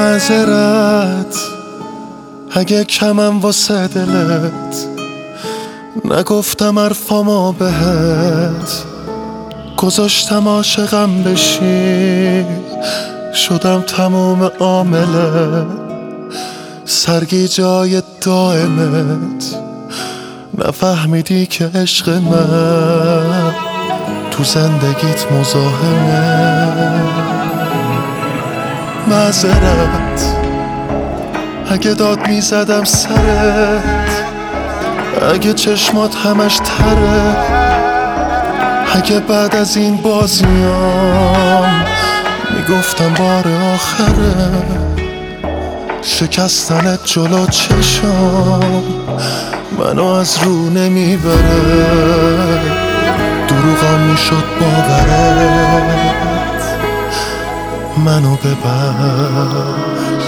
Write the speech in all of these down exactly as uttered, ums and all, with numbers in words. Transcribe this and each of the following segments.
معذرت اگه کمم واسه دلت، نگفتم حرفامو بهت، گذاشتم عاشقم بشی، شدم تموم عامله، سرگی جای دائمت، نفهمیدی که عشق من تو زندگیت مزاحمه. معذرت اگه داد میزدم سرت، اگه چشمات همش تره، اگه بعد از این بازیام میگفتم بار آخره، شکستنت جلو چشام منو از رو نمیبره، دروغم میشد باورت، منو ببخش.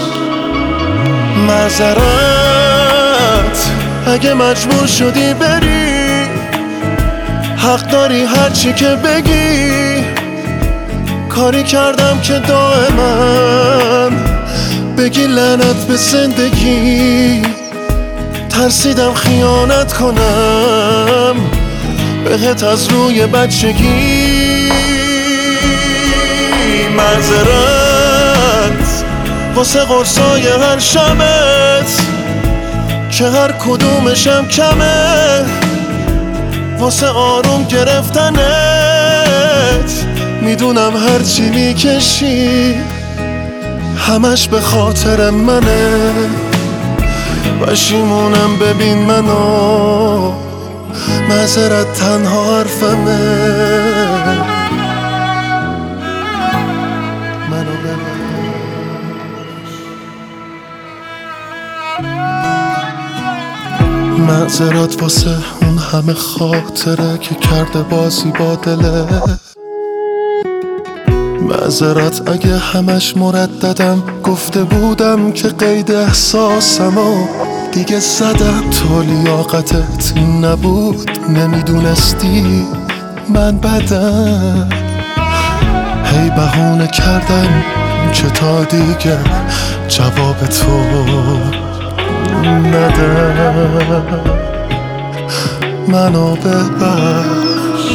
معذرت اگه مجبور شدی بری، حق داری هرچی که بگی، کاری کردم که دائما بگی لعنت به زندگی، ترسیدم خیانت کنم بهت از روی بچگی. معذرت واسه قرصای هر شبت که هر کدومشم کمه، واسه آروم گرفتنت میدونم هرچی میکشی همش به خاطر منه، پشیمونم ببین منو، معذرت تنها حرفمه، منو ببخش. معذرت واسه اون همه خاطره که کرده بازی با دله، معذرت اگه همش مرددم گفته بودم که قید احساسمو دیگه زدم، تو لیاقتت این نبود نمیدونستی من بدم، هی بهونه کردم که تا دیگه جواب تو ندم، منو ببخش.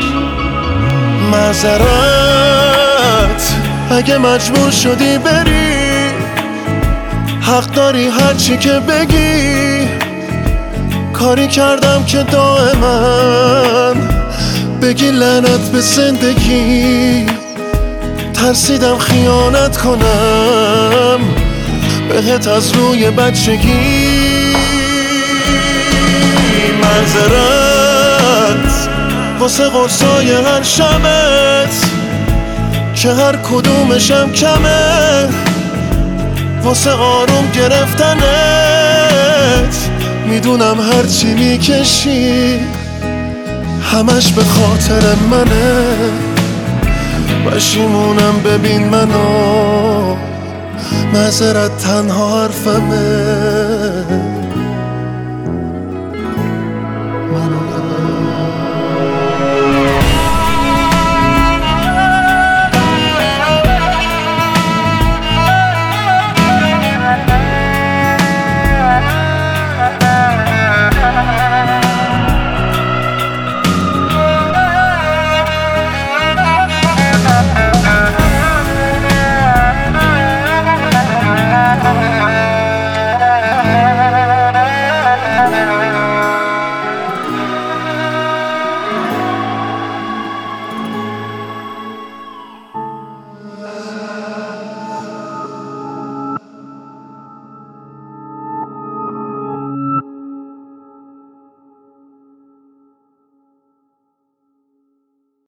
معذرت اگه مجبور شدی بری، حق داری هرچی که بگی، کاری کردم که دائما بگی لعنت به زندگی، ترسیدم خیانت کنم بهت از روی بچگی. معذرت واسه قرصای هر شبت که هر کدومشم کمه، واسه آروم گرفتنت میدونم هرچی میکشی همش به خاطر منه، پشیمونم ببین منو، معذرت تنها حرفمه.